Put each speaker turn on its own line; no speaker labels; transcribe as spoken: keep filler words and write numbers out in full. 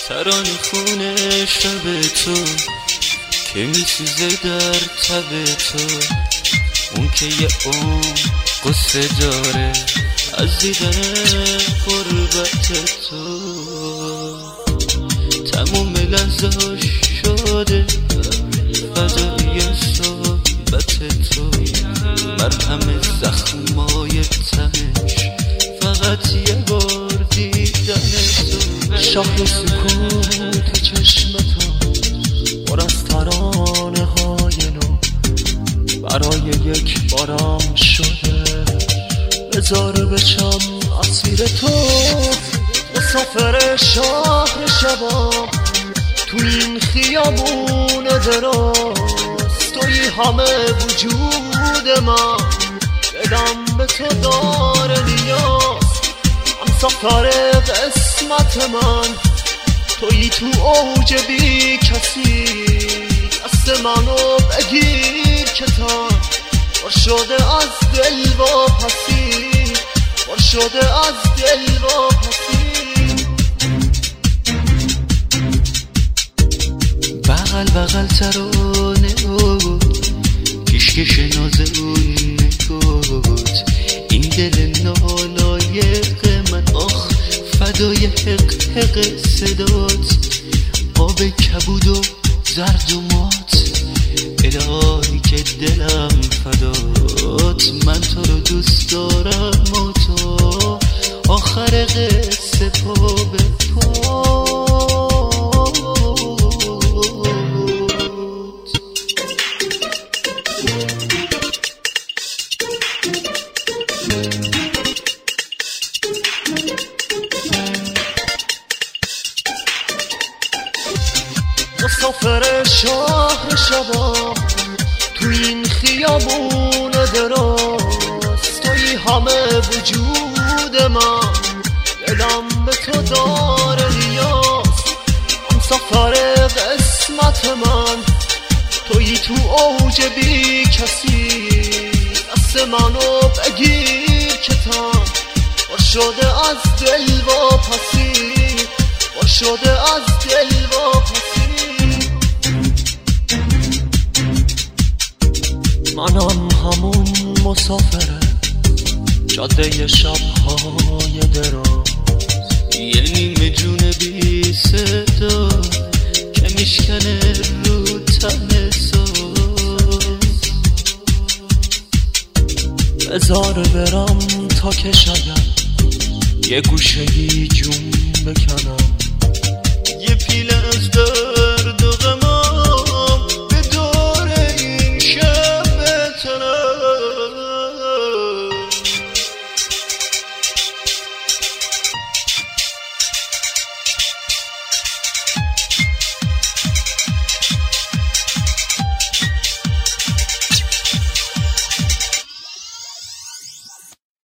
ترانه خونه شب تو که میسوزه در تب تو، اون که یه اون قصه داره از دیدن غربت تو. تموم لحظه‌هاش شده فدای صحبت تو، مرهم زخمای تنش فقط یه بار دیدن تو.
شاه سکوت چشمتو پر از ترانه های نو، برای یک بارم شده بذار بشم اسیر تو. مسافر شهر شبام تو این خیابون دراز، توی همه وجود من، دلم به تو داره نیاز. همسفر قسمت من توی تو اوج بی کسی، دست منو بگیر که تا بار شده از دل واپسی، بار شده از دل واپسی.
بغل بغل ترانه بود، کشکش ناز اون نگود، این دل نالایق من آخ فدای حق حق صدات. آب کبود و زرد و مات، الهی که دلم فدات. من تو رو دوست دارم و تو آخر قصه پا به پا.
مسافر شهر شبا تو این خیابون دراز، توی همه وجود من، دلم به تو داره نیاز. همسفر قسمت من توی تو اوج بی کسی، دست منو بگیر که تا بار شده از دل واپسی، بار شده از دل واپسی. منم همون مسافره جاده شبهای دراز،
یه نیمه جون بی صدا که میشکنه رو تن ساز.
بذار برم تا که شاید یه گوشه‌ای جون بکنم،